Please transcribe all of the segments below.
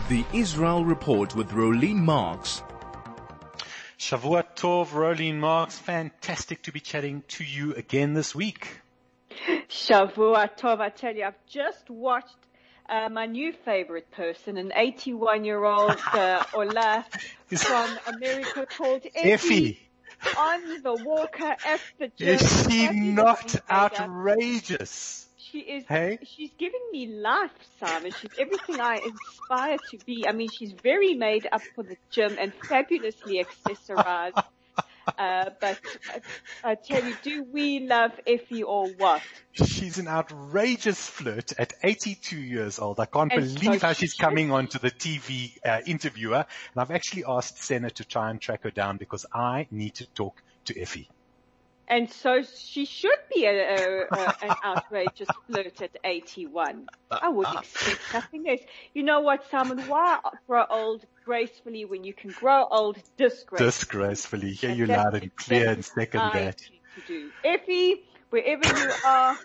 The Israel Report with Rolene Marks. Shavua Tov, Rolene Marks. Fantastic to be chatting to you again this week. Shavua Tov, I tell you, I've just watched my new favorite person, an 81-year-old Ola from America called Effie. On the walker at the gym. Is she not outrageous? She is. Hey? She's giving me life, Simon. She's everything I aspire to be. I mean, she's very made up for the gym and fabulously accessorized. But I tell you, do we love Effie or what? She's an outrageous flirt at 82 years old. I can't believe how she's coming onto the TV interviewer. And I've actually asked Senna to try and track her down because I need to talk to Effie. And so she should be an outrageous flirt at 81. I would expect nothing less. You know what, Simon? Why grow old gracefully when you can grow old disgracefully? Disgracefully. Hear you loud and clear and second that. To do. Effie, wherever you are,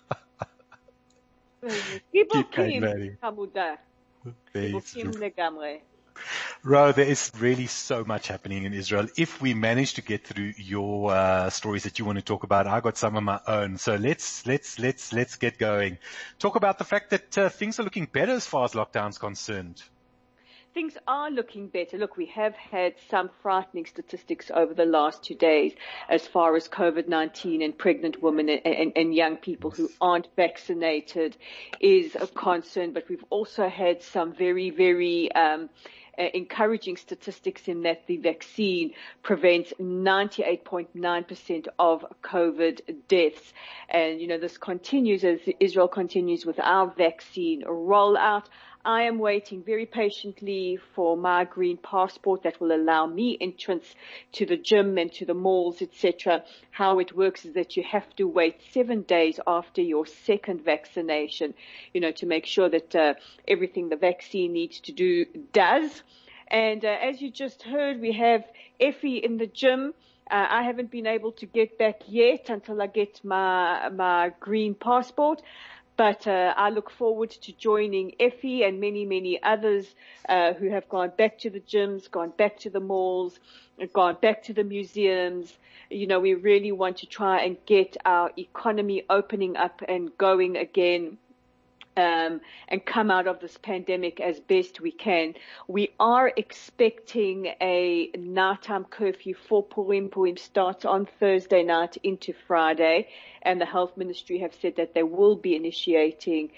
keep going, Hamuda. Ro, there is really so much happening in Israel. If we manage to get through your stories that you want to talk about, I got some of my own. So let's get going. Talk about the fact that things are looking better as far as lockdown's concerned. Things are looking better. Look, we have had some frightening statistics over the last 2 days as far as COVID-19 and pregnant women and young people who aren't vaccinated is a concern. But we've also had some very, very encouraging statistics in that the vaccine prevents 98.9% of COVID deaths. And, you know, this continues as Israel continues with our vaccine rollout. I am waiting very patiently for my green passport that will allow me entrance to the gym and to the malls, etc. How it works is that you have to wait 7 days after your second vaccination, you know, to make sure that everything the vaccine needs to do does. And as you just heard, we have Effie in the gym. I haven't been able to get back yet until I get my green passport. But I look forward to joining Effie and many, many others who have gone back to the gyms, gone back to the malls, gone back to the museums. You know, we really want to try and get our economy opening up and going again. And come out of this pandemic as best we can. We are expecting a nighttime curfew for Purim. Purim starts on Thursday night into Friday, and the health ministry have said that they will be initiating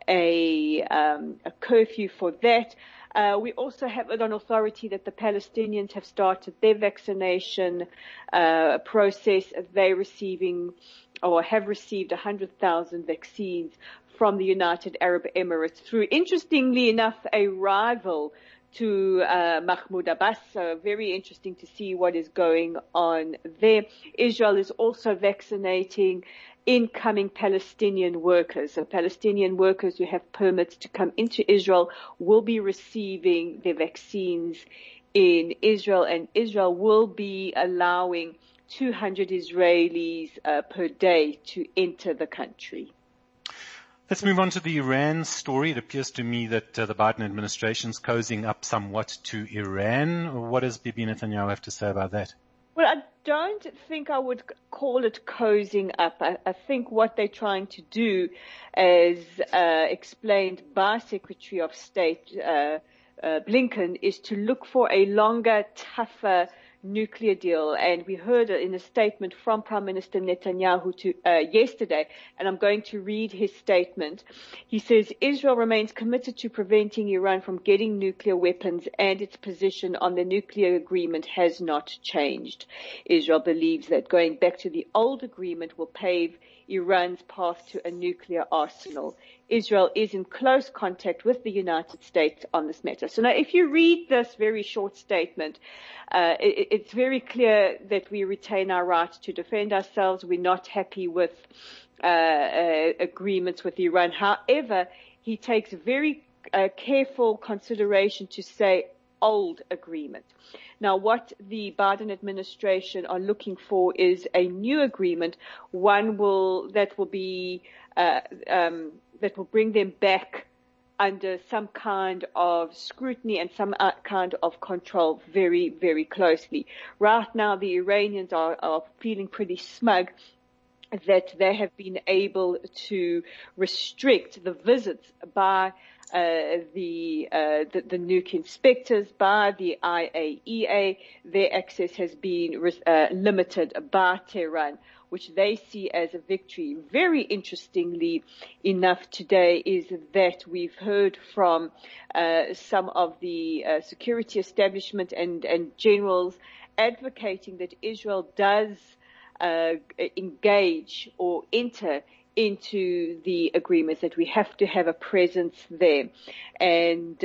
a curfew for that. We also have it on authority that the Palestinians have started their vaccination process. They're receiving or have received 100,000 vaccines from the United Arab Emirates through, interestingly enough, a rival to Mahmoud Abbas. So very interesting to see what is going on there. Israel is also vaccinating incoming Palestinian workers. So Palestinian workers who have permits to come into Israel will be receiving their vaccines in Israel, and Israel will be allowing 200 Israelis per day to enter the country. Let's move on to the Iran story. It appears to me that the Biden administration is cozying up somewhat to Iran. What does Bibi Netanyahu have to say about that? Well, I don't think I would call it cozying up. I think what they're trying to do, as explained by Secretary of State Blinken, is to look for a longer, tougher nuclear deal. And we heard in a statement from Prime Minister Netanyahu yesterday, and I'm going to read his statement. He says, Israel remains committed to preventing Iran from getting nuclear weapons, and its position on the nuclear agreement has not changed. Israel believes that going back to the old agreement will pave Iran's path to a nuclear arsenal. Israel is in close contact with the United States on this matter. So now, if you read this very short statement, it's very clear that we retain our right to defend ourselves. We're not happy with agreements with Iran. However, he takes very careful consideration to say old agreement. Now, what the Biden administration are looking for is a new agreement, one that will bring them back under some kind of scrutiny and some kind of control very, very closely. Right now, the Iranians are feeling pretty smug that they have been able to restrict the visits by the nuke inspectors, by the IAEA. Their access has been limited by Tehran, which they see as a victory. Very interestingly enough today is that we've heard from some of the security establishment and generals advocating that Israel does engage or enter into the agreements, that we have to have a presence there. And,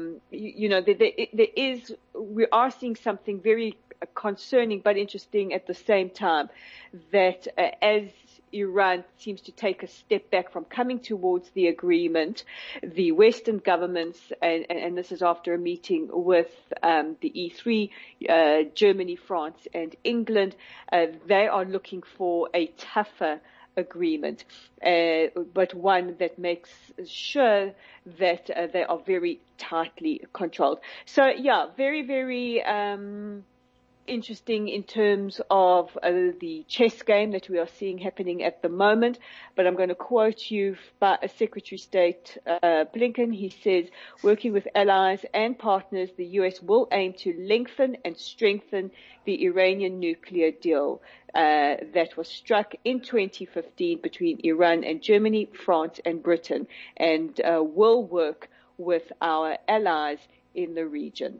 we are seeing something very concerning but interesting at the same time, that as Iran seems to take a step back from coming towards the agreement, the Western governments, and this is after a meeting with the E3, Germany, France, and England, they are looking for a tougher agreement, but one that makes sure that they are very tightly controlled. So, yeah, very, very interesting in terms of the chess game that we are seeing happening at the moment. But I'm going to quote you by Secretary of State Blinken. He says, working with allies and partners, the U.S. will aim to lengthen and strengthen the Iranian nuclear deal that was struck in 2015 between Iran and Germany, France and Britain, and will work with our allies in the region.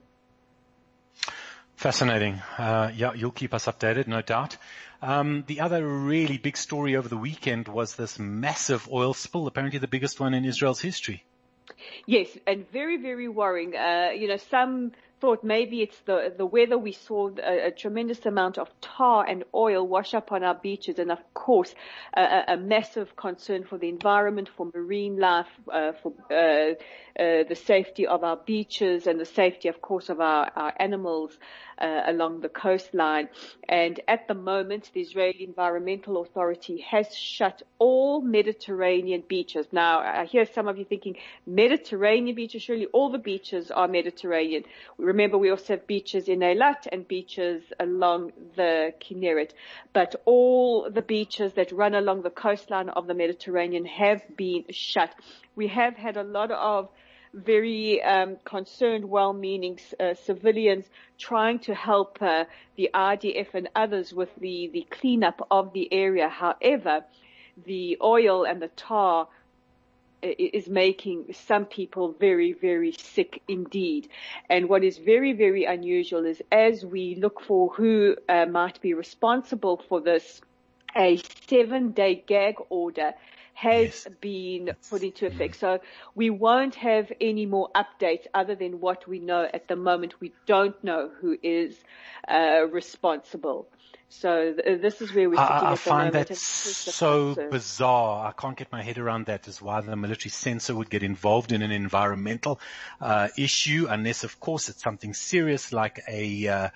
Fascinating. Yeah, you'll keep us updated, no doubt. The other really big story over the weekend was this massive oil spill, apparently the biggest one in Israel's history. Yes, and very, very worrying. Some thought maybe it's the weather. We saw a tremendous amount of tar and oil wash up on our beaches, and of course, a massive concern for the environment, for marine life, for the safety of our beaches, and the safety, of course, of our animals along the coastline. And at the moment, the Israeli Environmental Authority has shut all Mediterranean beaches. Now, I hear some of you thinking, Mediterranean beaches, surely all the beaches are Mediterranean. Remember, we also have beaches in Eilat and beaches along the Kinneret. But all the beaches that run along the coastline of the Mediterranean have been shut. We have had a lot of very concerned, well-meaning civilians trying to help the IDF and others with the cleanup of the area. However, the oil and the tar is making some people very, very sick indeed. And what is very, very unusual is, as we look for who might be responsible for this, a 7-day gag order has been put into effect. So we won't have any more updates other than what we know at the moment. We don't know who is responsible. So this is where we're sitting at the moment. I find that so bizarre. I can't get my head around that, is why the military censor would get involved in an environmental issue, unless, of course, it's something serious like a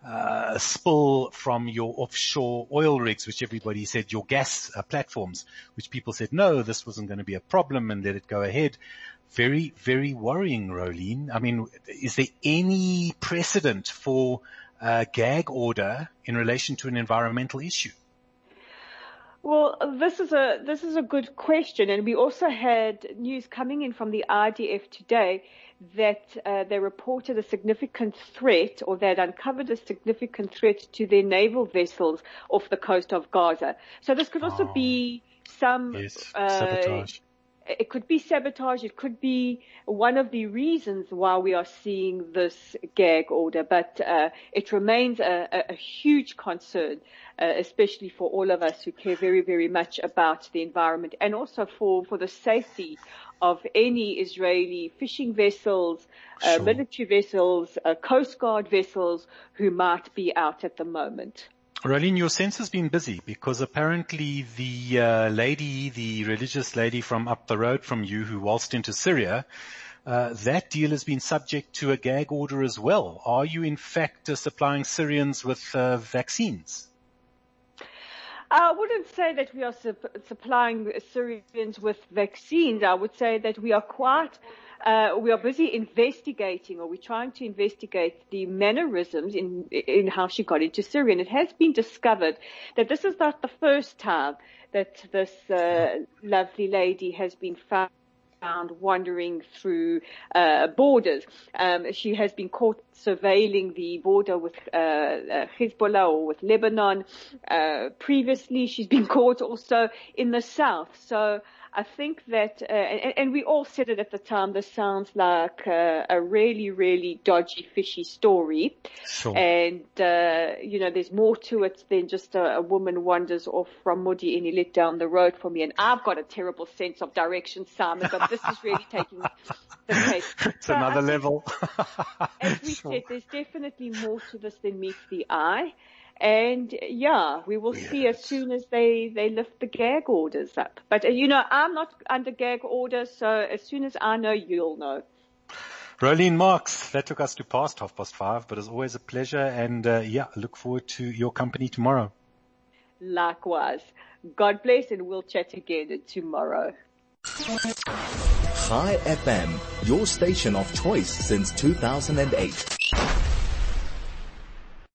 spill from your offshore oil rigs, which everybody said, your gas platforms, which people said, no, this wasn't going to be a problem, and let it go ahead. Very, very worrying, Rolene. I mean, is there any precedent for gag order in relation to an environmental issue? Well, this is a good question, and we also had news coming in from the IDF today that they reported a significant threat, or they had uncovered a significant threat to their naval vessels off the coast of Gaza. So this could also be some sabotage. It could be sabotage. It could be one of the reasons why we are seeing this gag order. But it remains a huge concern, especially for all of us who care very, very much about the environment, and also for the safety of any Israeli fishing vessels, military vessels, Coast Guard vessels who might be out at the moment. Rolene, your sense has been busy, because apparently the religious lady from up the road from you who waltzed into Syria, that deal has been subject to a gag order as well. Are you in fact supplying Syrians with vaccines? I wouldn't say that we are supplying Syrians with vaccines. I would say that we are quite we are busy investigating, or we're trying to investigate the mannerisms in how she got into Syria. And it has been discovered that this is not the first time that this lovely lady has been found wandering through borders. She has been caught surveilling the border with Hezbollah or with Lebanon. Previously, she's been caught also in the south. So I think that, and we all said it at the time, this sounds like a really, really dodgy, fishy story. Sure. And, there's more to it than just a woman wanders off from Modi Enilit down the road for me. And I've got a terrible sense of direction, Simon, but this is really taking the case. It's another level. As we said, there's definitely more to this than meets the eye. And we will see as soon as they lift the gag orders up. But I'm not under gag orders, so as soon as I know, you'll know. Rolene Marks, that took us to past 5:30, but it's always a pleasure. And look forward to your company tomorrow. Likewise. God bless, and we'll chat again tomorrow. Chai FM, your station of choice since 2008.